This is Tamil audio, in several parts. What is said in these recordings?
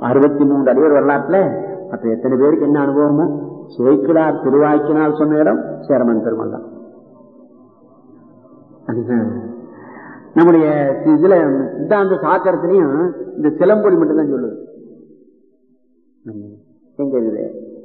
63 அடியோர் வரலாற்றுல அப்ப எத்தனை பேருக்கு என்ன அனுபவமோ சுவைக்கிறார் திருவாக்கினால் சொன்ன இடம் சேரமான் பெருமாள் தான். நம்முடைய இதுல சித்தாந்த சாத்திரத்திலையும் இந்த சிலம்பொலி மட்டும்தான் சொல்லுது. எங்க இது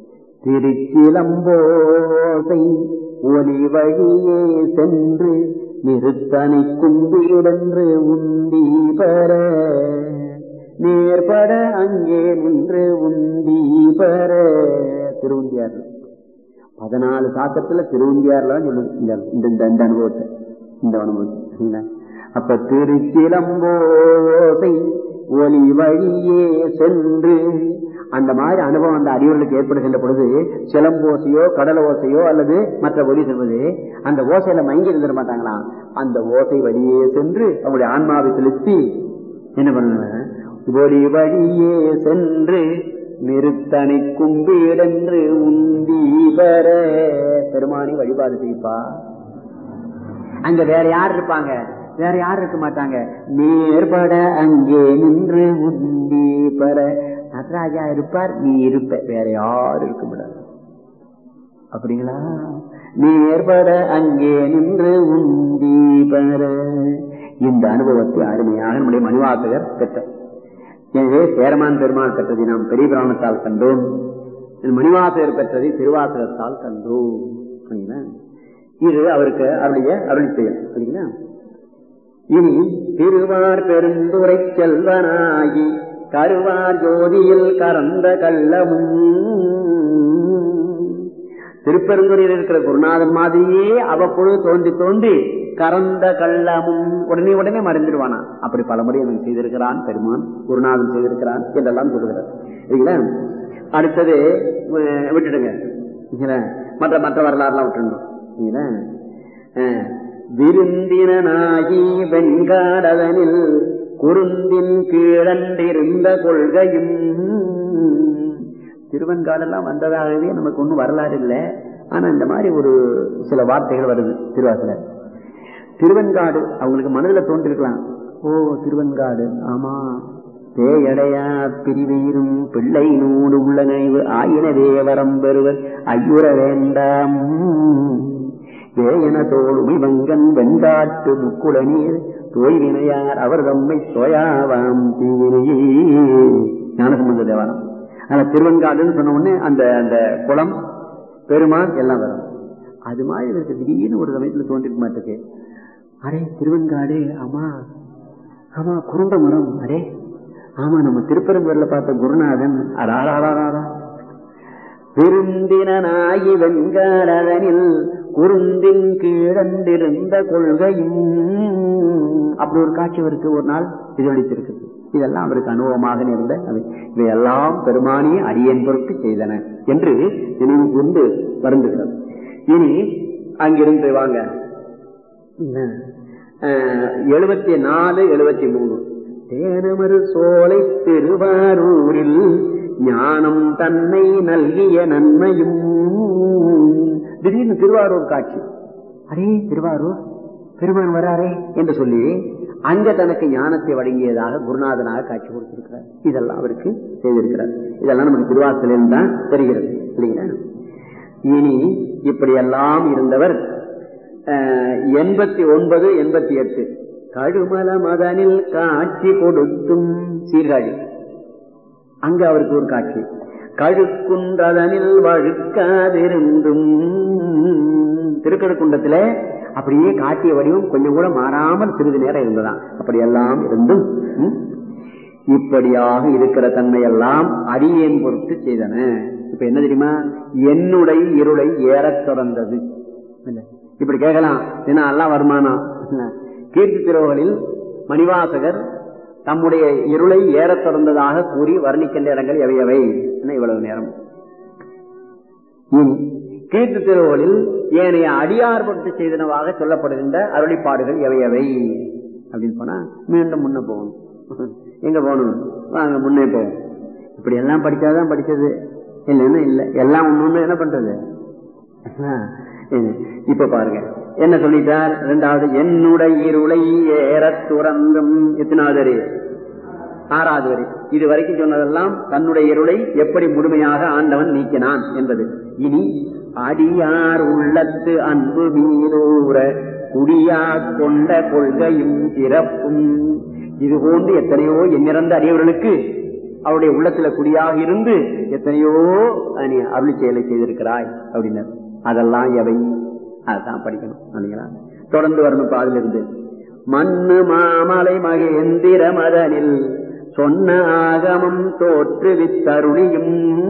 திருச்சிலம்போசை ஒலி வழியே சென்று நிறுத்தனை கும்பிடென்று உந்தி பெற நேர்பட அங்கே நின்று உந்தி பெற. திருவுந்தியார் 14 சாத்திரத்துல திருவுந்தியார்ல சொல்லுது இந்த அனுபவத்தை, இந்த அனுபவத்தை. அப்ப திருச்சிலம்போசை ஒலி வழியே சென்று அந்த மாதிரி அனுபவம் அந்த அடியோர்களுக்கு ஏற்படுகின்ற பொழுது சிலம்போசையோ கடல் ஓசையோ அல்லது மற்ற ஒலி செல்வது அந்த ஓசையில மயங்கி இருந்துட மாட்டாங்களாம். அந்த ஓசை வழியே சென்று அவங்களுடைய ஆன்மாவை செலுத்தி என்ன பண்ணுவாங்க, ஒலி வழியே சென்று நிறுத்தனை கும்பிடென்று உந்தி பெற. பெருமானி வழிபாடு செய்ப்பா. அங்க வேற யார் இருப்பாங்க? வேற யாரும் இருக்க மாட்டாங்க. நேர்பட அங்கே நின்று உந்தி பெற. நடராஜா இருப்பார், நீ இருப்ப, வேற யாரும் இருக்க முடியாது. அப்படிங்களா? நேர்பட அங்கே நின்று உந்தி பெற. இந்த அனுபவத்தை அருமையாக நம்முடைய மணிவாசகர் பெற்றார். எனவே சேரமான் பெருமாள் பெற்றதை நாம் பெரிய புராணத்தால் கண்டோம், மணிவாசகர் பெற்றதை திருவாசகத்தால் கண்டோம். இது அவருக்கு அருளி செயல். இனி திருவார் பெருந்துரை செல்வனாகி கருவார் ஜோதியில் கறந்த கள்ளமும். திருப்பெருந்துறையில் இருக்கிற குருநாதன் மாதிரியே அவ்வப்பொழுது தோன்றி தோன்றி கறந்த கள்ளமும் உடனே உடனே மறைந்துடுவானா. அப்படி பலமுறை அவன் செய்திருக்கிறான் பெருமான், குருநாதன் செய்திருக்கிறான் என்றெல்லாம் சொல்லுகிறார். இல்லைங்களா? அடுத்தது விட்டுடுங்க, மற்ற மற்ற வரலாறுலாம் விட்டுடணும். விருந்தினாகி வெண்காடதனில் குருந்தின் கீழண்டிருந்த கொள்கையும். திருவெண்காடெல்லாம் வந்ததாகவே நமக்கு ஒன்றும் வரலாறு இல்லை. ஆனா இந்த மாதிரி ஒரு சில வார்த்தைகள் வருது திருவாசகர். திருவெண்காடு அவங்களுக்கு மனதில் தோன்றிருக்கலாம். ஓ திருவெண்காடு, ஆமா, பேயடையா பிரிவீரும் பிள்ளை நூடு உள்ள நினைவு ஆயினவே வரம் பெறுவர் ஐயுற வேண்டாம். வேயன தோளுமை வங்கன் வெண்காட்டு முக்குள நீர் தோய்வினையார் அவர் தம்மை தோயாவாம் தீவினையே. ஞானசம்பந்த தேவாரம். ஆனா திருவெண்காடுன்னு சொன்ன உடனே அந்த அந்த குளம் பெருமான் எல்லாம் வரும். அது மாதிரி இவருக்கு திடீர்னு ஒரு சமயத்துல தோன்றிருக்க மாட்டேக்கு. அரே திருவெண்காடு, ஆமா ஆமா, குருண்ட மரம், அரே ஆமா, நம்ம திருப்பரங்கூர்ல பார்த்த குருநாதன். அடாராடாரா விருந்தினாகி வெண்காடனில் குருந்தின் கீழந்திருந்த கொள்கையும். அப்படி ஒரு காட்சி அவருக்கு ஒரு நாள் எதிரொலித்திருக்கிறது. இதெல்லாம் அவருக்கு அனுபவமாக நேர்ந்த இவையெல்லாம் பெருமானி அடியேன் பொருட்டு செய்தன என்று நினைவு கொண்டு வருந்துகிறது. இனி அங்கிருந்து வாங்க 74, 73 தேனமரு சோலை திருவாரூரில் ஞானம் தன்னை நல்கிய நன்மையும். திடீர்னு திருவாரூர் காட்சி. அரே திருவாரூர் பெருமான் வராரே என்று சொல்லி அங்க தனக்கு ஞானத்தை வழங்கியதாக குருநாதனாக காட்சி கொடுத்திருக்கிறார். இதெல்லாம் அவருக்கு செய்திருக்கிறார். இதெல்லாம் நமக்கு திருவாசலில் தான் தெரிகிறது இல்லைங்களா? இனி இப்படியெல்லாம் இருந்தவர் 89, 88 கழுமல மதனில் காட்சி கொடுத்தும் சீர்காழி. அங்க அவருக்கு ஒரு காட்சி. கழுக்குன்றதனில் வழுக்காதிருந்தும். திருக்கழுக்குன்றத்தில அப்படியே காட்டிய வடிவம் கொஞ்சம் கூட மாறாமல் சிறிது நேரம் இருந்ததான். அப்படியெல்லாம் இருந்தும் இப்படியாக இருக்கிற தன்மையெல்லாம் அடியேன் பொருட்டு செய்தன. இப்ப என்ன தெரியுமா? என்னுடைய இருளை ஏறத் தொடர்ந்தது. இப்படி கேட்கலாம், ஏன்னா எல்லாம் வருமானம். கீர்த்தி திருவுகளில் மணிவாசகர் தம்முடைய இருளை ஏறத் தொடர்ந்ததாக கூறி வர்ணிக்கின்ற இடங்கள் எவையவை என்ன இவ்வளவு நேரம். கீர்த்தி திருவுகளில் ஏனைய அடியார்பட்டு செய்தனவாக சொல்லப்படுகின்ற அருளிப்பாடுகள் எவையவை அப்படின்னு போனா மீண்டும் முன்ன போகணும். எங்க போகணும்? வாங்க முன்னே போவோம். இப்படி எல்லாம் படிச்சாதான் படிச்சது, இல்லைன்னா இல்ல. எல்லாம் ஒண்ணு என்ன பண்றது? இப்ப பாருங்க என்ன சொல்லிட்டார். 2வது என்னுடைய இருளை ஏறத் துறந்தும். எத்தனாவது வரி? 6வது வரி. இது வரைக்கும் சொன்னதெல்லாம் தன்னுடைய இருளை எப்படி முழுமையாக ஆண்டவன் நீக்கினான் என்பது. இனி அடியார் உள்ளத்து அன்பு மீதூர குடியா கொண்ட கொள்கையும் சிறப்பும். இது போன்று எத்தனையோ எண்ணிறந்த அடியவர்களுக்கு அவருடைய உள்ளத்துல குடியாக இருந்து எத்தனையோ அருளி செயலை செய்திருக்கிறாய் அப்படின்னு. அதெல்லாம் எவை? அதான் படிக்கணும் இல்லைங்களா? தொடர்ந்து வரணும். பாதில் இருந்து மண்ணு மாமலை மகேந்திர மதனில் சொன்ன ஆகமம் தோற்றுவித்தருளியும்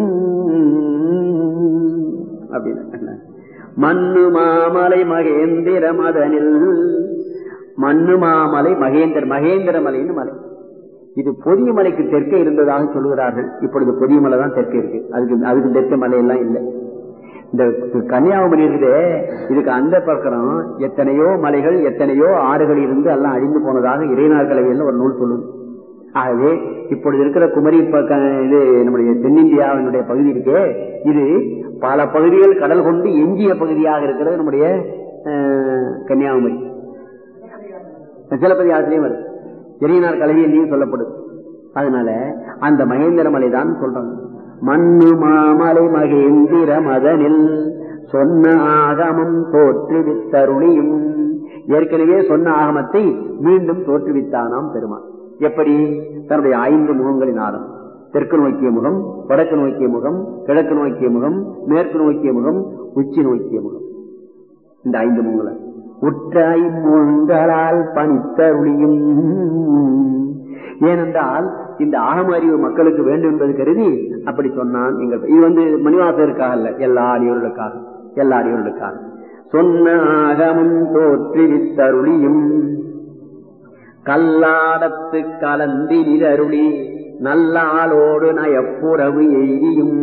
அப்படின்னு. மண்ணு மாமலை மகேந்திர மதனில், மண்ணு மாமலை மகேந்திர மலைன்னு மலை. இது பொதிய மலைக்கு தெற்கே இருந்ததாக சொல்லுகிறார்கள். இப்பொழுது பொதிய மலை தான் தெற்கே இருக்கு. அதுக்கு தெற்கே மலையெல்லாம் இல்லை. இந்த கன்னியாகுமரி இருக்குது, இதுக்கு அந்த பக்கம் எத்தனையோ மலைகள் எத்தனையோ ஆறுகள் இருந்து எல்லாம் அழிந்து போனதாக இறைநாள் கலவையில் ஒரு நூல் சொல்லுது. ஆகவே இப்பொழுது இருக்கிற குமரி இது நம்முடைய தென்னிந்தியாவினுடைய பகுதி இருக்கே, இது பல பகுதிகள் கடல் கொண்டு எஞ்சிய பகுதியாக இருக்கிறது நம்முடைய கன்னியாகுமரி. சிலப்பதிகாரத்திலையும் வருது, இறைநாள் கலவையிலையும் சொல்லப்படுது. அதனால அந்த மகேந்திர மலை தான் சொல்றாங்க. மண்ணு மாமலை மகேந்திர மதனில் சொன்ன ஆகமம் தோற்றுவித்தருளியும். ஏற்கனவே சொன்ன ஆகமத்தை மீண்டும் தோற்றுவித்தானாம் பெருமான். எப்படி? தன்னுடைய 5 முகங்களினாலும், தெற்கு நோக்கிய முகம், வடக்கு நோக்கிய முகம், கிழக்கு நோக்கிய முகம், மேற்கு நோக்கிய முகம், உச்சி நோக்கிய முகம். இந்த 5 முகங்களை உற்றாய் முகங்களால் பணித்தருளியும். ஏனென்றால் இந்த ஆகம அறிவு மக்களுக்கு வேண்டும் என்பது கருதி அப்படி சொன்னான். இது மணிவாசருக்காக அல்ல, எல்லா அடியோர்களுக்காக சொன்ன ஆகமம் தோற்றுவித்தருளியும். கல்லாடத்து கலந்தி நிரருளி நல்லாளோடு நயப்புறவு எய்தியும்.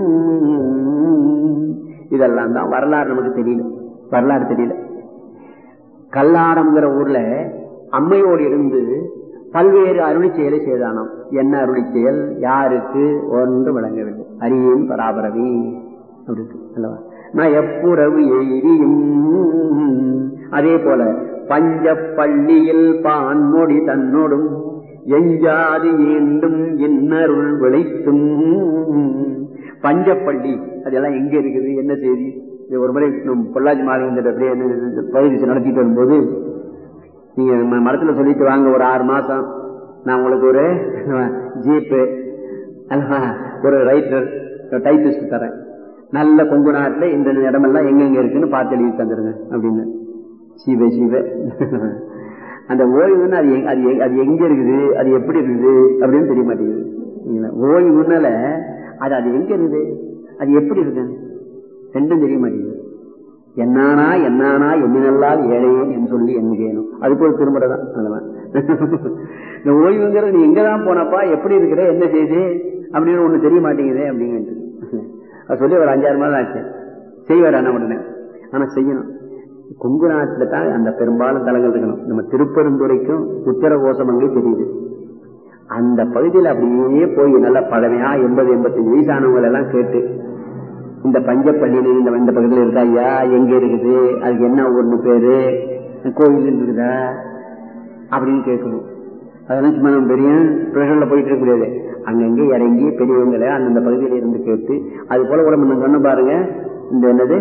இதெல்லாம் தான் வரலாறு நமக்கு தெரியல. கல்லாடம்ங்கிற ஊர்ல அம்மையோடு இருந்து பல்வேறு அருளி செயலை செய்தானாம். என்ன அருளி செயல்? யாருக்கு ஒன்று விளங்கவில்லை. அரியும் பராபரவி அப்படி அல்லவா? நயப்புறவு எய்தியும். அதே போல பஞ்ச பள்ளியில் பான்மொழி தன்னோடும் எஞ்சாதி மீண்டும் இன்னருள் விளைத்தும். பஞ்சப்பள்ளி அதெல்லாம் எங்க இருக்குது, என்ன செய்தி? ஒரு முறை பொள்ளாச்சி மாநில பகுதி நடத்திட்டு வரும்போது, நீங்க மரத்துல சொல்லிட்டு வாங்க, ஒரு 6 மாசம் நான் உங்களுக்கு ஒரு ஜீப்பு ஒரு ரைட்டர் டைப்பிஸ்ட் தரேன், நல்ல கொங்கு நாட்டுல இந்த இடமெல்லாம் எங்கெங்க இருக்குன்னு பார்த்து எழுதி தந்துருங்க அப்படின்னு. சிவ அந்த ஓய்வுன்னு அது எங்க இருக்குது, அது எப்படி இருக்குது அப்படின்னு தெரிய மாட்டேங்குது. ஓய்வுனால அது எங்க இருக்குது, அது எப்படி இருக்கு ரெண்டும் தெரிய மாட்டேங்குது. என்னானா எண்ணினல்லால் ஏழையேன் என்று சொல்லி எண்ணுகேனும். அதுக்கு ஒரு திருமுறை தான். இந்த ஓய்வுங்கிறது நீ எங்கதான் போனப்பா, எப்படி இருக்கிற, என்ன செய்து அப்படின்னு ஒண்ணு தெரிய மாட்டேங்குது அப்படிங்கிட்டு அது சொல்லி ஒரு 5-6 மாதம் ஆச்சு. செய்வார் அண்ணா உடனே. ஆனா செய்யணும். கொங்கு நாட்டுல தான் அந்த பெரும்பாலும் தலங்கள் இருக்கணும். நம்ம திருப்பெருந்துறைக்கும் உத்தரகோசமங்கே தெரியுது. அந்த பகுதியில் அப்படியே போய் நல்லா பழமையா 80-85 வயசானவங்களை எல்லாம் கேட்டு, இந்த பஞ்சப்பள்ளியில இந்த பக்கத்துல இருக்கா ஐயா, எங்க இருக்குது, அதுக்கு என்ன ஒண்ணு பேரு, கோயில் இருக்குதா அப்படின்னு கேட்கணும். அதெல்லாம் சும்மா நம்ம பெரிய பிரகடல போயிட்டு இருக்க முடியாது. அங்கங்க இறங்கி பெரியவங்களை அந்தந்த பகுதியில இருந்து கேட்டு, அது போல கூட நம்ம சொன்ன பாருங்க, இந்த என்னது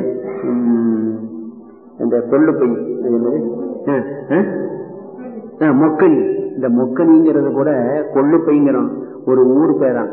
இந்த கொள்ளுப்பை என்னது மொக்கனி. இந்த மொக்கனிங்கிறது கூட கொள்ளுப்பைங்கிறோம் ஒரு ஊர் பேரான்,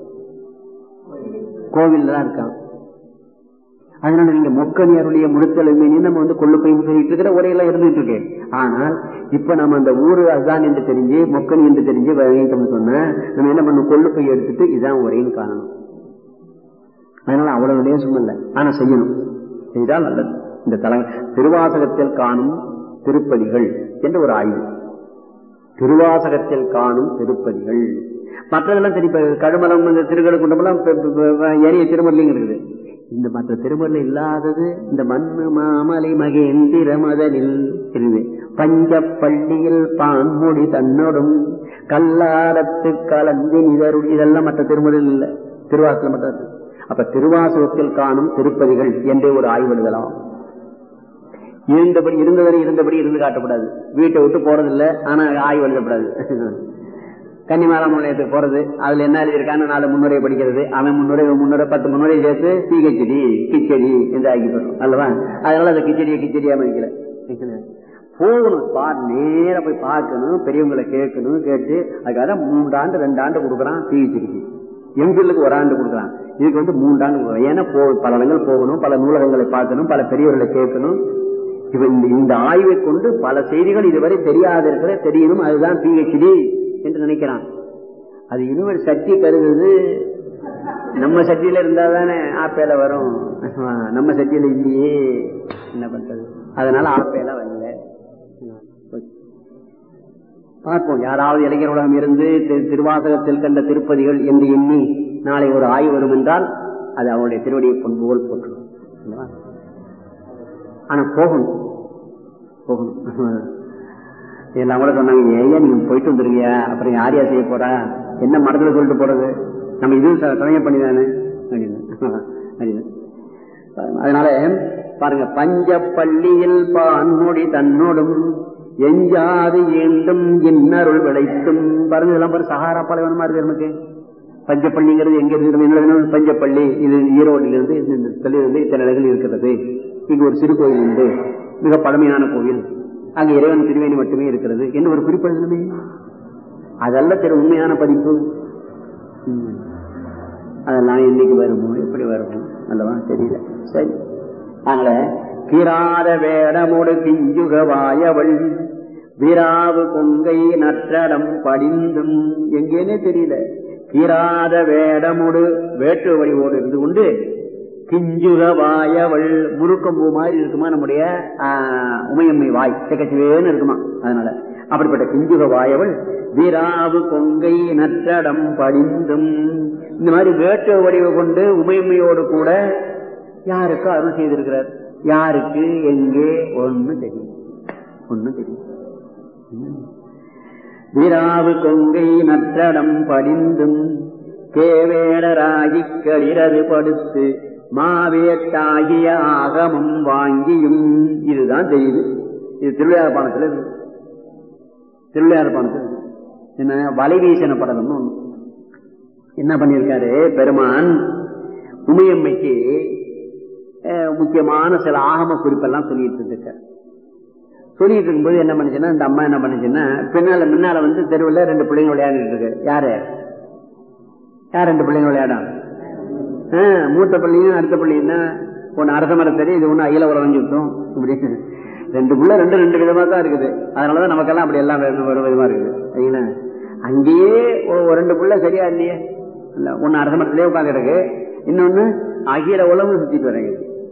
கோவில் தான் இருக்கான். அதனால நீங்க மொக்கனி அருளிய முழுத்தெழுமைன்னு நம்ம கொள்ளுப்பைன்னு சொல்லிட்டு இருக்கிற உரையெல்லாம் இருந்துட்டு இருக்கேன். ஆனால் இப்ப நம்ம அந்த ஊரு அதுதான் என்று தெரிஞ்சு, மொக்கனி என்று தெரிஞ்சு சொன்ன நம்ம என்ன பண்ணணும், கொள்ளுப்பை எடுத்துட்டு இதான் உரைன்னு காணணும். அதனால அவ்வளவு லேசம் இல்லை, ஆனா செய்யணும், செய்தால் நல்லது. இந்த திருவாசகத்தில் காணும் திருப்பதிகள் என்று ஒரு ஆய்வு. திருவாசகத்தில் காணும் திருப்பதிகள் மற்றதெல்லாம் தெரிப்ப கழுமலம், திருக்கழுக்குண்டமெல்லாம் ஏரிய திருமல்லிங்க இருக்குது. இந்த மற்ற திருமல்ல இல்லாதது இந்த மண்ணு மாமலை மகேந்திர மதனில் இருக்குது. பஞ்சப்பள்ளியில் பான்மொழி தன்னோடும் கல்லாரத்து கலந்தி நிதருள், இதெல்லாம் மற்ற திருமலில் இல்லை, திருவாசகம் மட்டும். அப்ப திருவாசகத்தில் காணும் திருப்பதிகள் என்றே ஒரு ஆய்வு எழுதலாம். இருந்தபடி இருந்து காட்டப்படாது. வீட்டை விட்டு போறதில்லை, ஆனா ஆய்வு எழுதப்படாது. கன்னிமாரா நிலையத்துக்கு போறது, அதுல என்ன எழுதியிருக்கான்னு 4 முன்னுரை படிக்கிறது, அவன் முன்னுரை 10 முன்னுரை சேர்த்து கிச்சடி கிச்சடி என்று ஆக்கி போடுறோம் அல்லவா. அதனால அந்த கிச்சடியா மதிக்கல. போகணும், நேர போய் பார்க்கணும், பெரியவங்களை கேட்கணும், கேட்டு அதுக்காக 3 ஆண்டு 2 ஆண்டு கொடுக்குறான் பிஹெச்டிக்கு. எம்பில்லுக்கு 1 ஆண்டு கொடுக்குறான், இதுக்கு 3 ஆண்டு கொடுக்குறான். ஏன்னா பல இடங்கள் போகணும், பல நூலகங்களை பார்க்கணும், பல பெரியவர்களை கேட்கணும். இந்த ஆய்வை கொண்டு பல செய்திகள் இதுவரை தெரியாத இருக்கிற தெரியணும், அதுதான் பிஹெச்டி என்று நினைக்கிறான். அது இன்னொரு சக்தி கருதுது. நம்ம சக்தியில இருந்தா தானே ஆப்பேல வரும், நம்ம சக்தியில இல்லையே, என்ன பண்றது? அதனால ஆப்பேல வரல. பார்ப்போம், யாராவது இளைஞர் உலகம் இருந்து திருவாசகத்தில் கண்ட திருப்பதிகள் என்று எண்ணி நாளை ஒரு ஆய்வு வரும் என்றால் அது அவருடைய திருவடியை பொன்போல் போற்றும். ஆனா போகணும் எல்லாம் கூட சொன்னாங்க, ஏன் நீங்க போயிட்டு வந்துருங்க, அப்புறம் யாரையா செய்ய போறா, என்ன மனதில் சொல்லிட்டு போறது, நம்ம இதுவும் சமயம் பண்ணிதானே அப்படின்னு. அதனால பாருங்க, பஞ்ச பள்ளியில் பான்மொழி தன்னோடும் எஞ்சாது ஏண்டும் இன்னருள் விளைத்தும். பாருங்க, இதெல்லாம் பாரு சகாரா பாலைவனமா இருக்கு நமக்கு. பஞ்சப்பள்ளிங்கிறது எங்க இருக்கு? பஞ்சப்பள்ளி இது ஈரோட்டிலிருந்து இத்தனை இடங்கள் இருக்கிறது. இங்கு ஒரு சிறு கோயில் உண்டு, மிக பழமையான கோயில், அங்க இறைவன் திருவேணி மட்டுமே இருக்கிறது என்று ஒரு குறிப்பிடணுமே. அதெல்லாம் உண்மையான பதிப்பு. அதெல்லாம் என்னைக்கு வருமோ, எப்படி வருமோ அல்லவா தெரியல. சரி, அதனால கிராத வேடமோடு கிஞ்சுக வாயவள் விராவு கொங்கை நற்றடம் படிந்தும், எங்கேனே தெரியல. கிராத வேடமோடு வேட்டு வடிவோடு இருந்து கொண்டு கிஞ்சுக வாயவள், முறுக்கம்பூ மாதிரி இருக்குமா நம்முடைய உமையம்மை வாய், செக்கச்சுவேன்னு இருக்குமா. அதனால அப்படிப்பட்ட கிஞ்சுக வாயவள் விராவு கொங்கை நற்றடம் படிந்தும், இந்த மாதிரி வேட்டு வடிவை கொண்டு உமையம்மையோடு கூட யாருக்கு அருள் செய்திருக்கிறார், யாருக்கு எங்கே ஒன்னும் தெரியும். விராவு கொங்கை நற்றடம் படிந்தும் கேவேடராகி களிரது படுத்து மாவேட்டாகிய ஆகமம் வாங்கியும். இதுதான் தெரியுது. இது திருவிளையாடப்பாணத்துல இருக்கு. திருவிளையாடப்பாணத்துல என்ன வலைவீசன படலம்னு ஒண்ணு என்ன பண்ணிருக்காரு பெருமான், உமையம்மைக்கு முக்கியமான சில ஆகம குறிப்பெல்லாம் சொல்லிட்டு இருக்காரு. சொல்லிட்டு இருக்கும்போது என்ன பண்ணுச்சுன்னா, இந்த அம்மா என்ன பண்ணுச்சுன்னா, முன்னால வந்து தெருவில் 2 பிள்ளைங்க விளையாடிட்டு இருக்கு. யார் 2 பிள்ளைங்க விளையாடும்? மூத்த பள்ளியும் அடுத்த பள்ளின்னா ஒன்னு அரச மரத்தறி, இது ஒண்ணு அகில உலகம் சுத்தம். இப்படி 2 புள்ள 2 விதமா தான் இருக்குது. அதனாலதான் நமக்கெல்லாம் அப்படி எல்லாம் விதமா இருக்குது. சரிங்களா? அங்கேயே 2 புள்ள சரியா இல்லையே, ஒன்னு அரச மரத்திலேயே உட்காந்து இருக்கு, இன்னொன்னு அகில உலகம் சுத்திட்டு வரேங்க.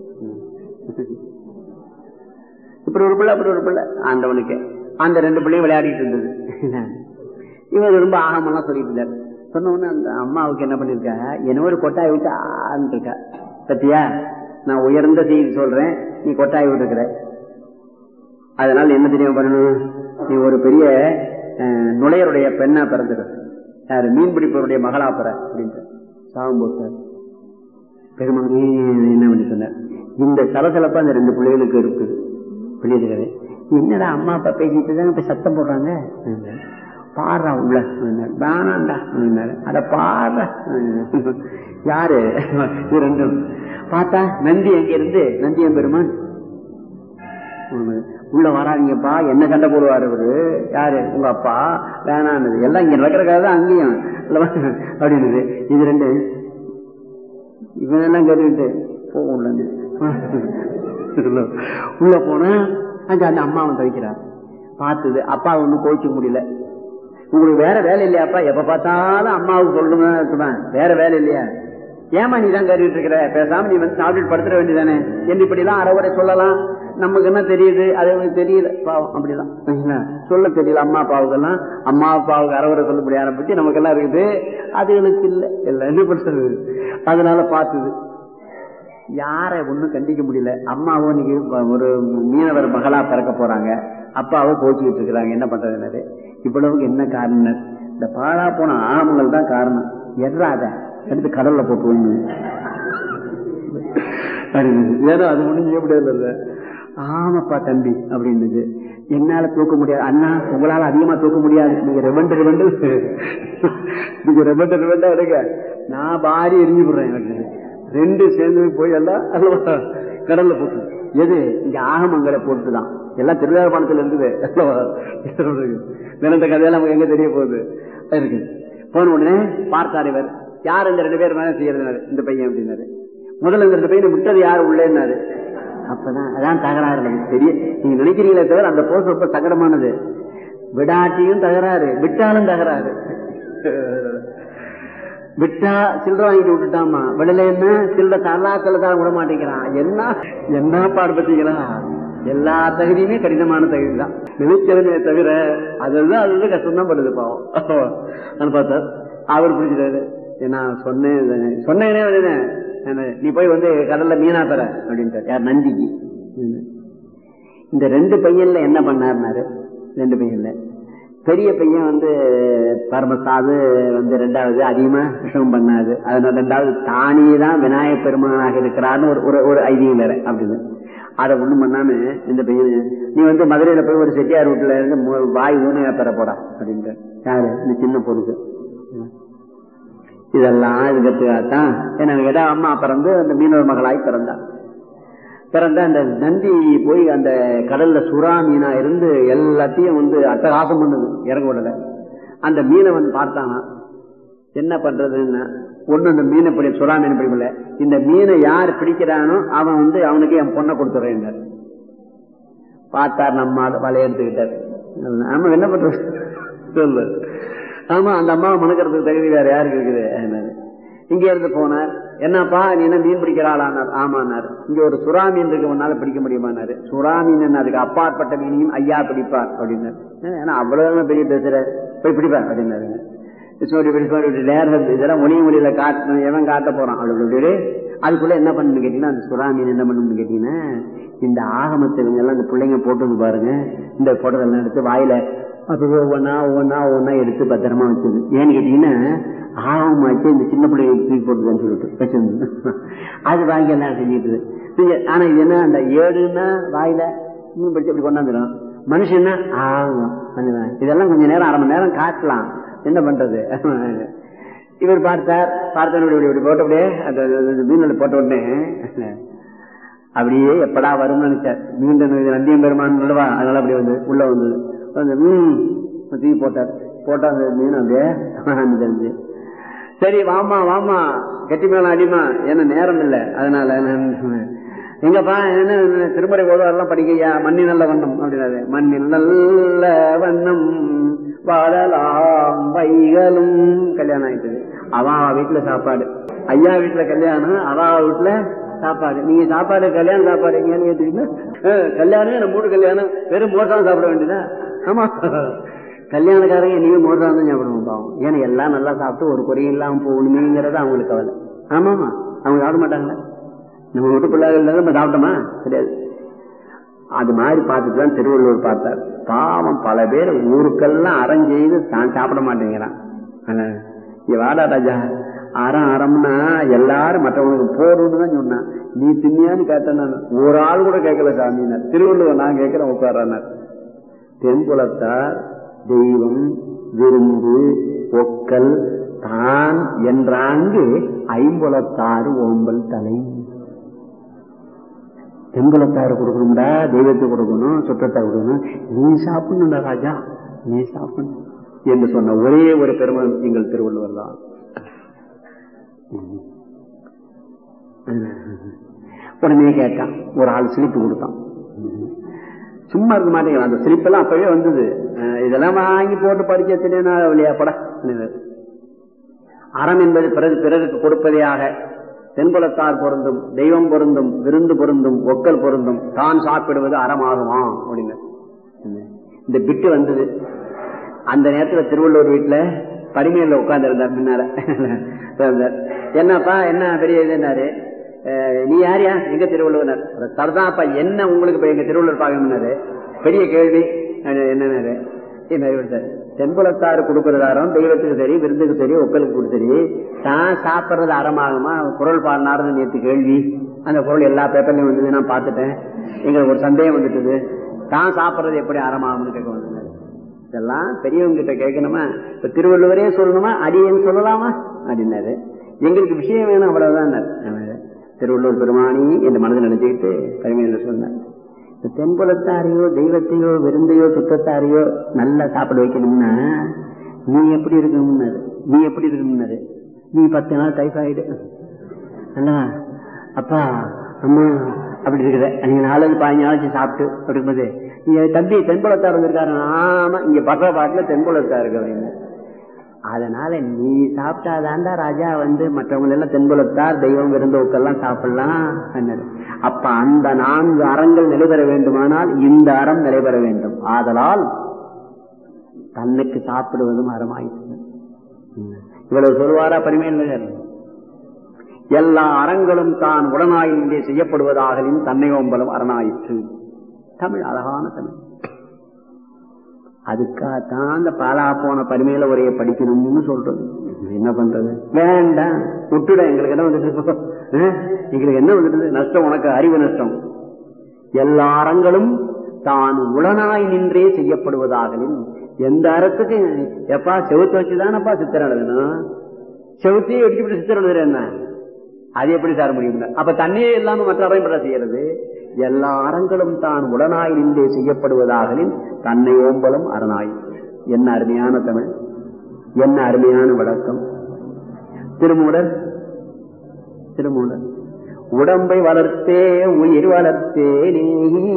இப்படி ஒரு பிள்ளை அப்படி ஒரு பிள்ளை ஆண்டவனுக்கு. அந்த 2 பிள்ளையும் விளையாடிட்டு இருந்தது. இவர் ரொம்ப ஆகமெல்லாம் சொல்லிட்டு இருந்தார். சொன்ன உடனே அந்த அம்மாவுக்கு என்ன பண்ணிருக்கா, என்ன ஒரு கொட்டாய் விட்டு ஆன்னு இருக்கா. பத்தியா, நான் உயர்ந்த செய்தி சொல்றேன், நீ கொட்டாய் விட்டு இருக்கிற. அதனால என்ன தெரியாம பண்ணணும், நீ ஒரு பெரிய நுழையருடைய பெண்ணா பிறந்துடு. யாரு? மீன் பிடிப்பவருடைய மகளா பெற அப்படின்ட்டு சாபம் போட்டார். பெருமானே என்ன பண்ணி சொன்னார், இந்த சலசலப்பா அந்த 2 பிள்ளைகளுக்கு இருக்குது. பிள்ளைகள் என்னடா அம்மா அப்பா பேசிட்டு தான் இப்ப சத்தம் போடுறாங்க, பாடுறா உள்ள வேணாண்டா, அட பாடுற. யாரு? 2 பார்த்தா நந்தி எங்க இருந்து, நந்தியம் பெருமான் உள்ள வராதிங்கப்பா, என்ன சண்டை போடுவாரு அவரு. யாரு? உங்க அப்பா வேணான்னு. எல்லாம் இங்க நடக்கிறக்காக தான் அங்கேயும் அப்படின்னு. இது 2 இவனெல்லாம் கேட்டுக்கிட்டு போக உள்ள போன அங்க அந்த அம்மாவன் தவிக்கிறார். பார்த்தது அப்பா ஒன்னும் கோச்சிக்க முடியல. உங்களுக்கு வேற வேலை இல்லையாப்பா, எப்ப பார்த்தாலும் அம்மாவுக்கு சொல்லணும்னு வேற வேலை இல்லையா, ஏமா நீ தான் கேட்டுட்டு இருக்கிற, பேசாம நீ வந்து சாப்பிட்டு படுத்துட வேண்டியதானே என்று இப்படி எல்லாம் அறவுரை சொல்லலாம். நமக்கு என்ன தெரியுது, அது தெரியல பாவம். அப்படிதான் சொல்ல தெரியல. அம்மா அப்பாவுக்கெல்லாம் அம்மா அப்பாவுக்கு அறவுரை சொல்லக்கூடிய ஆரம்பிச்சு நமக்கெல்லாம் இருக்குது, அதுகளுக்கு இல்லை இல்லை என்ன பண்றது. அதனால பார்த்தது யாரை ஒண்ணும் கண்டிக்க முடியல. அம்மாவோ இன்னைக்கு ஒரு மீனவர் மகளா பிறக்க போறாங்க, அப்பாவோ கோச்சிக்கிட்டு இருக்கிறாங்க. என்ன பண்றது? இவ்வளவுக்கு என்ன காரணம்? இந்த பாழா போன ஆகமங்கள் தான் காரணம். எறாத எடுத்து கடல்ல போட்டு ஏதோ அது ஒண்ணும் செய்ய முடியாது. ஆமாப்பா தம்பி அப்படின்னு என்னால தூக்க முடியாது. அண்ணா உங்களால அதிகமா தூக்க முடியாது, நீங்க ரெவண்டு நீங்க ரெவண்டா எடுங்க, நான் பாரி எரிஞ்சு போடுறேன். ரெண்டு சேர்ந்து போய் எல்லாம் கடல்ல போட்டு, எது இங்க ஆகமங்களை போட்டுதான் எல்லாம் திருவிழாபாணத்துல இருந்தது. நினைந்த கதையெல்லாம் நமக்கு எங்க தெரிய போகுது இருக்கு. போன உடனே பார்த்தார் இவர், யார் இந்த 2 பேர் மேல செய்யறது, இந்த பையன் அப்படின்னாரு. முதல்ல இந்த 2 பையனை விட்டது யாரு உள்ளேன்னாரு. அப்பதான் அதான் தகராறு தெரிய. நீங்க நினைக்கிறீங்களே தவிர அந்த போஸ் ரொம்ப சங்கடமானது. விடாட்டியும் தகராறு, விட்டாலும் தகராறு. விட்டா சில்லற வாங்கிட்டு விட்டுட்டாமா, விடல என்ன சில்லற தரலாக்கல தான் விட மாட்டேங்கிறான். என்ன பாடுபட்டீங்களா? எல்லா தகுதியுமே கடினமான தகுதி தான் நினைக்கிறதே தவிர அதுதான் கஷ்டம்தான் படுது பாவம். பார்த்தா அவர் பிடிச்சிட்டாரு. நான் சொன்னேனே நீ போய் கடல்ல மீனா பெற அப்படின்ட்டார். யார்? நந்திக்கு. இந்த 2 பையன்ல என்ன பண்ணாருனாரு, 2 பையன்ல பெரிய பையன் பரமசாது 2வது அதிகமா விஷயம் பண்ணாது, அதனால 2வது தானே தான் விநாயகப் பெருமானாக இருக்கிறார்னு ஒரு ஐதீகம் வேற அப்படின்னு. அதை ஒண்ணும் பண்ணாம இந்த பையன், நீ மதுரையில போய் ஒரு செட்டியார் வீட்டுல இருந்து வாய் ஊனையா பெற போடா அப்படின்ட்டு. யாரு? இந்த சின்ன பொருள். இதெல்லாம் இதுக்கத்தான் என்ன கேட்டா, அம்மா பிறந்து அந்த மீனவர் மகளாய் பிறந்தா அந்த நந்தி போய் அந்த கடல்ல சுறா மீனா இருந்து எல்லாத்தையும் அட்டகாசம் பண்ணுது, இறங்க விடல. அந்த மீனவன் பார்த்தானா, என்ன பண்றதுன்னா ஒண்ணு அந்த மீனை பிடி, சுறா மீன் பிடிக்கல, இந்த மீனை யார் பிடிக்கிறானோ அவன் அவனுக்கு என் பொண்ணை கொடுத்துறேன். பார்த்தார், நம்ம வலைய எடுத்துக்கிட்டார். ஆமா என்ன பண்றது சொல்லு. ஆமா அந்த அம்மாவை மனுக்கிறதுக்கு தகுதி வேற யாருக்கு இருக்குது? இங்க இருந்து போனார். என்னப்பா நீ என்ன மீன் பிடிக்கிறாளானார். ஆமானார். இங்க ஒரு சுறா மீன் இருக்கு, உன்னால பிடிக்க முடியுமானாரு. சுறா மீன் என்ன, அதுக்கு அப்பாற்பட்ட மீனையும் ஐயா பிடிப்பார் அப்படின்னாரு. ஏன்னா அவ்வளவுதான் பெரிய பேசுற, போய் பிடிப்பார் அப்படின்னாரு. இதெல்லாம் மொழியில காட்டு, எவன் காட்ட போறான் அப்படி. அதுக்குள்ள என்ன பண்ணு கேட்டீங்கன்னா, அந்த சுறா மீன் என்ன பண்ணணும்னு கேட்டீங்கன்னா, இந்த ஆகமத்தை எல்லாம் இந்த பிள்ளைங்க போட்டு பாருங்க, இந்த போட்டதெல்லாம் எடுத்து வாயில அப்ப ஒவ்வொன்னா எடுத்து பத்திரமா வச்சது. ஏன்னு கேட்டீங்கன்னா ஆகமாச்சு இந்த சின்ன பிள்ளைங்க தூக்கி போட்டுதான்னு சொல்லிட்டு வச்சிருந்து அது வாங்கி எல்லாம் செஞ்சுட்டு. ஆனா இது என்ன, அந்த ஏடுன்னா வாயில படிச்சு அப்படி கொண்டாந்துடும். மனுஷன்னா ஆகும். இதெல்லாம் கொஞ்ச நேரம், 1/2 மணி நேரம் காட்டலாம், என்ன பண்றது. இவர் பார்த்தார் இப்படி போட்ட அப்படியே அந்த மீன் போட்ட உடனே அப்படியே எப்படா வரும்னு நினைச்சார். மீண்டும் நந்தியம் பெருமான் அல்லவா, அதனால அப்படி உள்ள வந்தது. தூக்கி போட்டா அந்த மீன் அப்படியே தெரிஞ்சு, சரி வாமா கட்டி மேல அடிமா, என்ன நேரம் இல்லை, அதனால எங்கப்பா என்ன திருமறை ஓதுவாரெல்லாம் படிக்கையா, மண்ணி நல்ல வண்ணம் அப்படின்னாரு. மண்ணில் நல்ல வண்ணம் வாழலாம் வைகளும். கல்யாணம் ஆயிட்டது. அவா வீட்டுல சாப்பாடு, ஐயா வீட்டுல கல்யாணம், அவா வீட்டுல சாப்பாடு. நீங்க சாப்பாடு கல்யாணம் சாப்பாடு எங்கன்னு கேட்டீங்கன்னா, கல்யாணம் நம்ம வீட்டு கல்யாணம் வெறும் மோசம் சாப்பிட வேண்டியதா? ஆமா, கல்யாணக்காரங்க நீங்க மோசம் தான் சாப்பிடுவோம் பாவம். ஏன்னா எல்லாம் நல்லா சாப்பிட்டு ஒரு குறையும் இல்லாம போகணுமேங்கிறது அவங்களுக்கு கவலை. ஆமாமா, அவங்க சாப்பிட மாட்டாங்களே. நம்ம வீட்டு பிள்ளைகள் நம்ம சாப்பிட்டோமா? கிடையாது. அது மாதிரி பார்த்துட்டு தான் திருவள்ளுவர் பார்த்தார். பாவம் பல பேர் ஊருக்கெல்லாம் அறம் செய்து தான் சாப்பிட மாட்டேங்கிறான். வாடா ராஜா, அறம்னா எல்லாரும் மற்றவங்களுக்கு போடுன்னு தான் சொன்னான். நீ தின்னியான்னு கேட்டேன். நான் ஒரு ஆள் கூட கேட்கல சாமினார். திருவள்ளுவர் நான் கேட்கிறேன் உட்கார்றார். தென்புலத்தார் தெய்வம் விருந்து ஒக்கல் தான் என்றாங்கு ஐம்புலத்தாறு ஓம்பல் தலை. தென்புலத்தாறு கொடுக்கணும்டா, தெய்வத்தை கொடுக்கணும், சுற்றத்தை கொடுக்கணும். நீ சாப்பிடணும்டா ராஜா, நீ சாப்பிடணும் என்று சொன்ன ஒரே ஒரு பெருமை எங்கள் திருவள்ளுவர் தான். உடனே கேட்டான், ஒரு ஆள் சிலிப்பு கொடுத்தான். சும்மா இருக்க மாட்டேங்கிறான். அந்த சிலிப்பெல்லாம் அப்பவே வந்தது. இதெல்லாம் வாங்கி போட்டு படிச்சா விளையாப்பட. அறம் என்பது பிறருக்கு கொடுப்பதையாக தென்புலத்தார் பொருந்தும், தெய்வம் பொருந்தும், விருந்து பொருந்தும், ஒக்கல் பொருந்தும், தான் சாப்பிடுவது அறமாகுமா அப்படின்னு இந்த பிட்டு வந்தது. அந்த நேரத்தில் திருவள்ளுவர் வீட்டுல பரிமையில உட்கார்ந்து இருந்தார். முன்னால என்னப்பா என்ன பெரிய இதுன்னாரு. நீ யாரியா? எங்க திருவள்ளுவர். தரதாப்பா என்ன உங்களுக்கு எங்க திருவள்ளுவர் பார்க்கணும்னாரு. பெரிய கேள்வி என்னன்னாரு. தென்புலத்தாறு கொடுக்கறதாரம் தெய்வத்துக்கு சரி, விருந்துக்கு சரி, ஒக்கலுக்கு கூட சரி, தான் சாப்பிட்றது அறமாகுமா? குரல் பாடினாருன்னு நேற்று கேள்வி. அந்த குரல் எல்லா பேப்பர்லயும் வந்தது, நான் பார்த்துட்டேன். எங்களுக்கு ஒரு சந்தேகம் வந்துட்டுது. தான் சாப்பிட்றது எப்படி அறமாகும்னு கேட்க வந்தாரு. இதெல்லாம் பெரியவங்க கிட்ட கேட்கணுமா? இப்ப திருவள்ளுவரே சொல்லணுமா அடியேன்னு சொல்லலாமா அப்படின்னாரு. எங்களுக்கு விஷயம் வேணும் அவ்வளவுதான். திருவள்ளுவர் பெருமானி என்ற மனதில் நினைச்சுக்கிட்டு பெருமையில சொன்னார். தென்புலத்தாரையோ தெய்வத்தையோ விருந்தையோ சுத்தத்தாரையோ நல்லா சாப்பிட வைக்கணும்னா நீ எப்படி இருக்கணும்னாரு. நீ எப்படி இருக்கணும்னாரு. நீ 10 நாள் டைஃபாய்டு அல்லவா அப்பா அம்மா அப்படி இருக்கிற நீங்க 4-15 நாளைக்கு சாப்பிட்டு அப்படிங்கும்போது தம்பி தென்புலத்தார் வந்திருக்காரு. ஆமா இங்க படுற பாட்டுல தென்புலத்தார் இருக்கு அப்படின்னு. அதனால நீ சாப்பிட்டாதான்டா ராஜா மற்றவங்க எல்லாம் தென்புலத்தார் தெய்வம் விருந்தோக்கெல்லாம் சாப்பிடலாம். அப்ப அந்த 4 அறங்கள் நிலைபெற வேண்டுமானால் இந்த அறம் நிலைபெற வேண்டும். ஆதலால் தன்னுக்கு சாப்பிடுவதும் அறமாயிற்று. இவ்வளவு சொல்வாரா பரிமையில்? எல்லா அறங்களும் தான் உடனாயின்றே செய்யப்படுவதாகலின் தன்னை ஓம்பலும் அரணாயிற்று. தமிழ் அழகான தமிழ். அதுக்காகத்தான் அந்த பாலா போன பரிமையில உரையை படிக்கணும்னு சொல்றது. என்ன பண்றது? வேண்டாம் விட்டுட. எங்களுக்கு என்ன வந்துட்டு எங்களுக்கு என்ன வந்துட்டு நஷ்டம்? உனக்கு அறிவு நஷ்டம். எல்லா அறங்களும் தான் உடனாய் நின்றே செய்யப்படுவதாகலின் எந்த அறத்துக்கு எப்பா செவுத்து வச்சுதானப்பா சித்திரம் எழுதணும். செவுத்தையே வெடிச்சுட்டு சித்திரம் எழுதுற என்ன? அது எப்படி சார முடியும்? அப்ப தண்ணியே இல்லாம மற்ற அறம் பெற செய்யறது. எல்லா அறங்களும் தான் உடனாய் நின்றே செய்யப்படுவதாகலின் தன்னை ஓம்பலும் அரணாய். என்ன அருமையான தமிழ், என்ன அருமையான விளக்கம். திருமூலர் உடம்பை வளர்த்தே உயிர் வளர்த்தே நீ.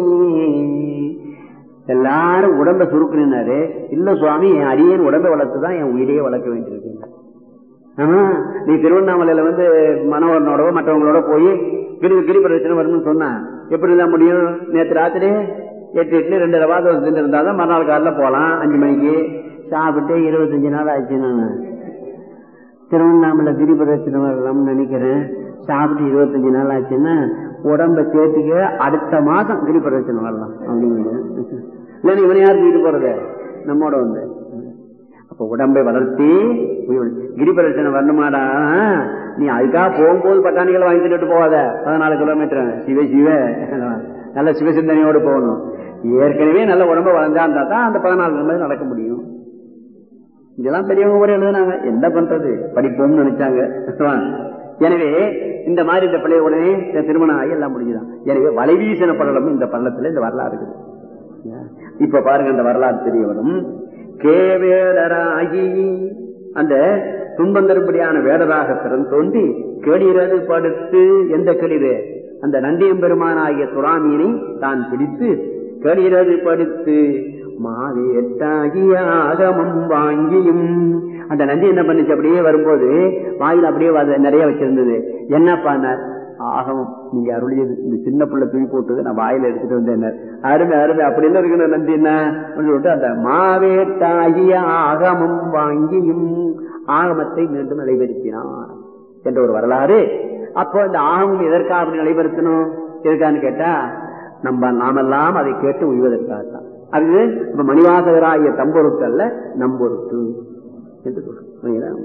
எல்லாரும் உடம்பை சுருக்குனாரு. இல்ல சுவாமி என் அடியேன் உடம்பை வளர்த்துதான் என் உயிரையே வளர்க்க வேண்டியிருக்கு. ஆமா நீ திருவண்ணாமலையில மனோகரனோட மற்றவங்களோட போய் கிரி பிரதட்சணை வரணும்னு சொன்ன எப்படி இருந்தா முடியும்? நேற்று ராத்திரி 8 இட்லி 2 ரவா தோசை இருந்தாதான் மறுநாள் காலைல போலாம். 5 மணிக்கு சாப்பிட்டு 25 நாள் ஆச்சு. நான் திருவண்ணாமலை கிரி பிரதட்சணை வரலாம்னு நினைக்கிறேன். சாப்பிட்டு 25 நாள் ஆச்சுன்னா உடம்ப சேர்த்துக்க அடுத்த மாசம் கிரி பிரதட்சணை வரலாம் அப்படிங்க. இல்ல இவனை யாரு தூக்கிட்டு போறது? நம்மோட அப்ப உடம்பை வளர்த்தி கிரி பிரதட்சணை வரணுமாடா. நீ அதுக்காக போகும்போது பட்டாணிகளை வாங்கிட்டு போவாத. 14 கிலோமீட்டர் சிவ நல்ல சிவசிந்தனையோடு போகணும். ஏற்கனவே நல்ல உடம்பை வளர்ந்தா தான் அந்த 14 கிலோமீட்டர் நடக்க முடியும். இதெல்லாம் பெரியவங்க கூட எழுதுனாங்க. என்ன பண்றது? படிப்போம்னு நினைச்சாங்க. எனவே இந்த மாதிரி இந்த பிள்ளைய உடனே திருமணம் ஆகி எல்லாம் முடிஞ்சுதான். எனவே வலைவீசன பள்ளம் இந்த பள்ளத்துல இந்த வரலாறு இருக்குது. இப்ப பாருங்க அந்த வரலாறு தெரிய வரும். கேவேடராகி அந்த துன்பந்தரும்படியான வேடராக தோன்றி கேளிரது படுத்து. எந்த கேளிரு? அந்த நந்தியம்பெருமான ஆகிய துராமீனை தான் பிடித்து கேளிரது படுத்து மாவேட்டாகிய ஆகமம் வாங்கியும். அந்த நந்தி என்ன பண்ணுச்சு? அப்படியே வரும்போது வாயில அப்படியே நிறைய வச்சிருந்தது. என்ன பண்ணார்? ஆகமம் நீங்க அருளியது. இந்த சின்ன பிள்ளை தூக்கி போட்டு நான் வாயில எடுத்துட்டு வந்தேன். அருமை அருமை அப்படின்னு இருக்கணும் நந்தி. என்ன சொல்லிட்டு அந்த மாவேட்டாகிய ஆகமம் வாங்கியும் ஆகமத்தை மீண்டும் நிலைபெறுத்தினார் என்ற ஒரு வரலாறு. அப்போ இந்த ஆகமம் எதற்காக அப்படி நிலைபெறுத்தணும்? எதற்கான்னு கேட்டா நாமெல்லாம் அதை கேட்டு உய்வதற்காகத்தான். அது இப்ப மணிவாசகராகிய தம்பொருட்டு அல்ல நம்பொருட்டு என்று சொல்றோம்.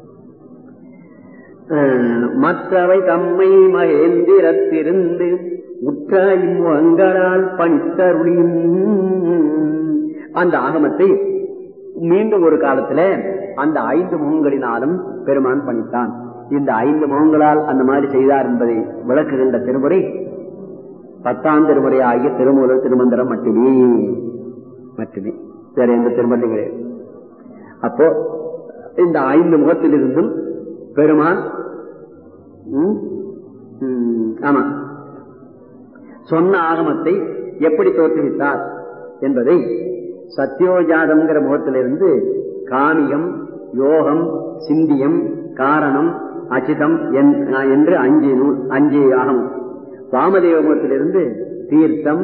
மற்றவை தம்மை மகேந்திரத்திருந்து உற்றால் பணித்தருளியும். அந்த ஆகமத்தை மீண்டும் ஒரு காலத்துல அந்த 5 முகங்களினாலும் பெருமான் பணித்தான். இந்த 5 முகங்களால் அந்த மாதிரி செய்தார் என்பதை விளக்குகின்ற திருமுறை 10ஆம் திருமுறை ஆகிய திருமூலர் திருமந்திரம் மட்டுமே. வேற எந்த திருமணம் கிடையாது. அப்போ இந்த 5 முகத்திலிருந்தும் பெருமான் ஆமா சொன்ன ஆகமத்தை எப்படி தோற்றுவித்தார் என்பதை சத்யோஜாதம்ங்கிற முகத்திலிருந்து காமியம், யோகம், சிந்தியம், காரணம், அச்சிதம் என்று 5 ஆகமம். வாமதேவ முகத்திலிருந்து தீர்த்தம்,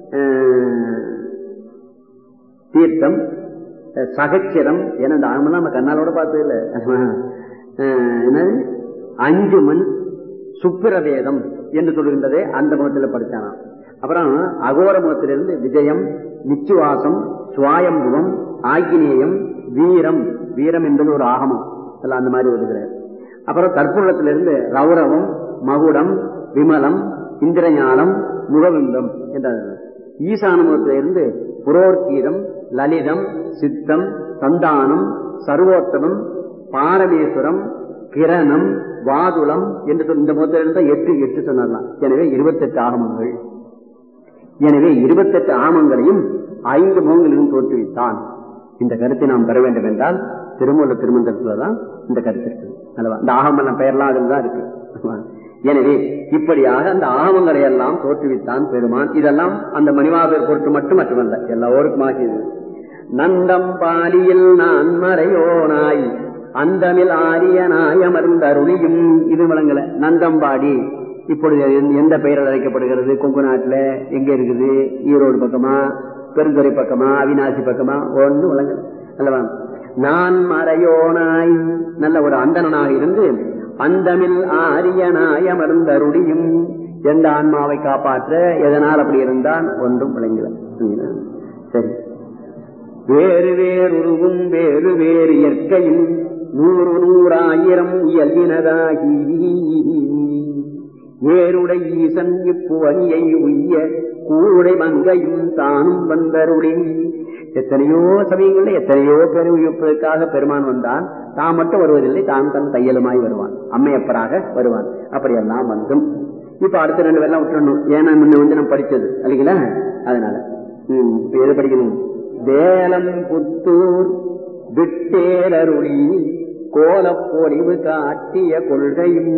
சகச்சிரம் என இந்த ஆகமெல்லாம் நம்ம கண்ணாலோட பார்த்தது இல்லை. என்ன 5 மண் சுப்பிரவேதம் என்று சொல்கின்றதே அந்த முகத்தில் படித்தானா. அப்புறம் அகோர முகத்திலிருந்து விஜயம், நிச்சுவாசம், சுவாயம்புவம், ஆகினேயம், வீரம். வீரம் என்பது ஒரு ஆகமம் எல்லாம் அந்த மாதிரி வருகிறார். அப்புறம் கற்பூரத்திலிருந்து ரௌரவம், மகுடம், விமலம், இந்திரஞானம், முகவிந்தம் என்ற ஈசானமுகத்தில இருந்து புரோர்கீதம், லலிதம், சித்தம், சந்தானம், சர்வோத்தமம், பாரமேஸ்வரம், கிரணம், வாதுளம் என்று இந்த முகத்தில இருந்தா 8 சொன்னார்லாம். எனவே 28 ஆகமங்கள். எனவே 28 ஆகமங்களையும் 5 முகங்களிலும் தோற்றுவித்தான். இந்த கருத்தை நாம் பெற வேண்டும் என்றால் திருமூலர் திருமந்திரத்துலதான் இந்த கருத்து இருக்கு அல்லவா? இந்த ஆகமம் பெயர்லாம் அதில் தான் இருக்கு. எனவே இப்படியாக அந்த ஆகமங்களை எல்லாம் தோற்றுவித்தான் பெருமான். இதெல்லாம் அந்த மணிவாசகர் பொருட்டு மட்டுமல்ல, எல்லோருக்குமாக இது. நந்தம் பாலியில் நான் மறையோனாய் அந்தமில் ஆரியனாய் அமர்ந்தருளியும். இது விளங்கல. நந்தம்பாடி இப்பொழுது எந்த பெயரால் அழைக்கப்படுகிறது? கொங்கு நாட்டுல எங்க இருக்குது? ஈரோடு பக்கமா, பெருந்துறை பக்கமா, அவிநாசி பக்கமா? ஒண்ணு விளங்கல அல்லவா? நான் மறையோனாய் நல்ல ஒரு அந்தனாக இருந்து அந்தமில் ஆரியனாய் அமர்ந்தருளியும். எந்த ஆன்மாவை காப்பாற்ற எதனால் அப்படி இருந்தான்? ஒன்றும் விளங்கல. சரி, வேறு வேறுருவும் வேறு வேறு இயற்கையும் 100,000 இயல்பினதாகி ஏருடை ஈசன் இப்புவனியை உய்ய கூடை மங்கையும் தானும் வந்தருளி. எத்தனையோ சமயங்கள்ல எத்தனையோ பேரை உயிர்ப்பதற்காக பெருமான் வந்தான். தான் மட்டும் வருவதில்லை, தான் தன் தையலுமாய் வருவான், அம்மையப்பராக வருவான். அப்படியெல்லாம் வந்தும் இப்ப அடுத்த 2 பேர்லாம் விட்டுறணும். ஏன்னா முன்ன வந்து நம்ம படிச்சது இல்லைங்களா? அதனால இப்ப எது படிக்கணும்? வேலம் புத்தூர் விட்டேலருளி கோலப்பொழிவு காட்டிய கொள்கையும்.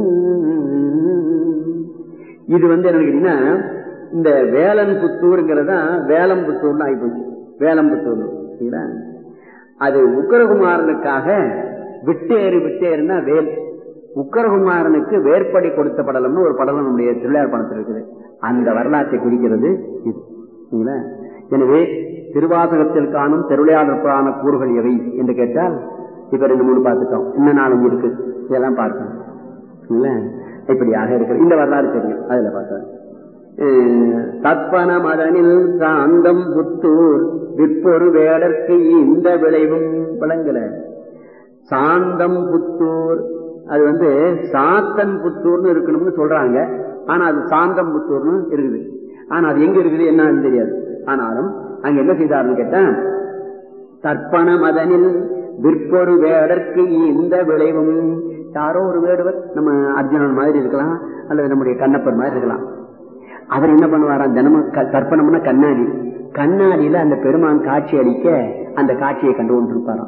இது வந்து என்ன கேட்டீங்கன்னா, இந்த வேலன் புத்தூருங்கிறதா வேலம்புத்தூர்னு ஆகிப்போச்சு. வேலம்புத்தூர் அது உக்கரகுமாரனுக்காக விட்டேறுனா வேல். உக்கரகுமாரனுக்கு வேற்படி கொடுத்த படலம்னு ஒரு படலம் நம்முடைய திருவிளையார் படத்தில் இருக்குது. அந்த வரலாற்றை குறிக்கிறது இது. எனவே திருவாசகத்தில் காணும் திருவிளையாடல் புராண கூறுகள் எவை என்று கேட்டால் இப்ப 2-3 பார்த்துட்டோம். இன்னும் 4-5 இருக்கு. இதெல்லாம் பார்க்கணும் இல்ல? இப்படியாக இருக்கு. இந்த வரலாறு தெரியும். அதுல பார்த்தோம். தற்பன மதனில் சாந்தம் புத்தூர் விற்பொரு வேடற்கு இந்த விளைவும் விளங்கல. சாந்தம் புத்தூர் அது வந்து சாத்தன் புத்தூர்னு இருக்கணும்னு சொல்றாங்க. ஆனா அது சாந்தம் புத்தூர்னு இருக்குது. ஆனா அது எங்க இருக்குது என்னன்னு தெரியாது. ஆனாலும் அங்க என்ன செய்தாருன்னு கேட்டா, தற்பன மதனில் விற்பொரு வேடற்கு இந்த விளைவும். யாரோ ஒரு வேடுவர், நம்ம அர்ஜுனன் மாதிரி இருக்கலாம், அல்லது நம்முடைய கண்ணப்பர் மாதிரி இருக்கலாம். அவர் என்ன பண்ணுவாராம்? தினமும் தர்ப்பணம்னா கண்ணாடியில அந்த பெருமான் காட்சி அளிக்க அந்த காட்சியை கண்டு கொண்டிருப்பாராம்.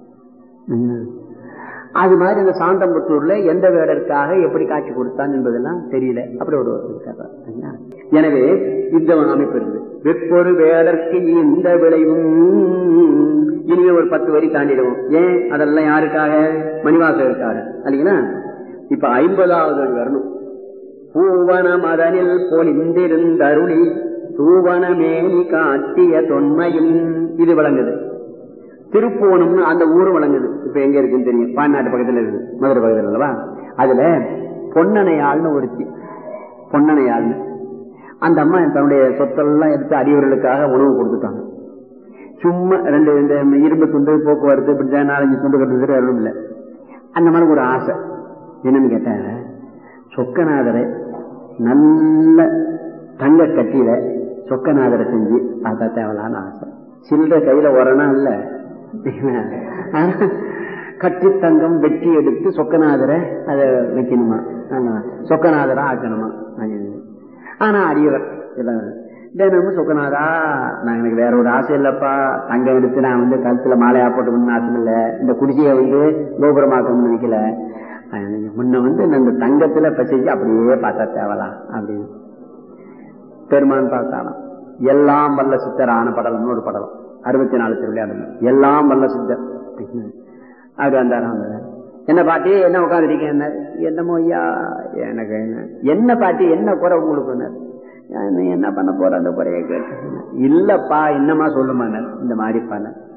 அது மாதிரி அந்த சாந்தம்புத்தூர்ல எந்த வேடற்காக எப்படி காட்சி கொடுத்தான் என்பதெல்லாம் தெரியல. அப்படி ஒரு இருக்கார். எனவே இந்த அமைப்பு இருக்குது. வெப்பொரு வேடற்கு இந்த விளைவும். இனிமே ஒரு 10 வரி தாண்டிடுவோம். ஏன்? அதெல்லாம் யாருக்காக? மணிவாசகருக்காக இல்லைங்களா? இப்ப 50வது வரி வரணும். பூவன மதனில் பொலிந்திருந்தருளி தூவனமேனி காட்டிய தொன்மையும். இது விளங்குது. திருப்புவனம்னு அந்த ஊரும் விளங்குது. இப்ப எங்க இருக்குன்னு தெரியும். பாண்டிநாட்டு பக்கத்துல இருக்குது, மதுரை பக்கத்துல அல்லவா? அதுல பொன்னணையாள்னு ஒருத்தி, பொன்னணையாள்னு அந்த அம்மா தன்னுடைய சொத்தெல்லாம் எடுத்து அடியவர்களுக்காக உணவு கொடுத்துட்டாங்க. சும்மா 2 இரும்பு துண்டு போக்குவரத்து இப்படி 4-5 துண்டு கட்டுறது அருளும் இல்லை. அந்த மாதிரி ஒரு ஆசை. என்னன்னு கேட்ட, சொக்கநாதரை நல்ல தங்க கட்டியில சொக்கநாதரை செஞ்சு பார்த்தா தேவலான்னு ஆசை. சில்ற கையில வரனா இல்ல, கட்டி தங்கம் வெட்டி எடுத்து சொக்கநாதரை அதை வைக்கணுமா, சொக்கநாதரா ஆக்கணுமா. ஆனா அடியவர் தினமும் சொக்கநாதா, நான் எனக்கு வேற ஒரு ஆசை இல்லப்பா, தங்கம் எடுத்து நான் வந்து கழுத்துல மாலையா போட்டுக்கணும்னு ஆசை இல்லை, இந்த குடிசையை வந்து கோபுரமாக்கணும்னு நினைக்கல, முன்ன வந்து இந்த தங்கத்துல பசிச்சு அப்படியே பார்த்தா தேவலாம் அப்படின்னு பெருமான் பார்த்தாலாம். எல்லாம் வல்ல சித்தரான படலம்னு ஒரு படலம், 64 திருவிளையாடல். எல்லாம் வல்ல சித்தர் அப்படி வந்தாராம். என்ன பாட்டி என்ன உட்காந்துருக்கேன்? என்னமோ ஐயா எனக்கு என்ன பாட்டி என்ன குறை உங்களுக்கு? என்ன பண்ண போற அந்த குறையை கேட்டு? இல்லப்பா என்னமா சொல்லுமா இந்த மாதிரி பண்ண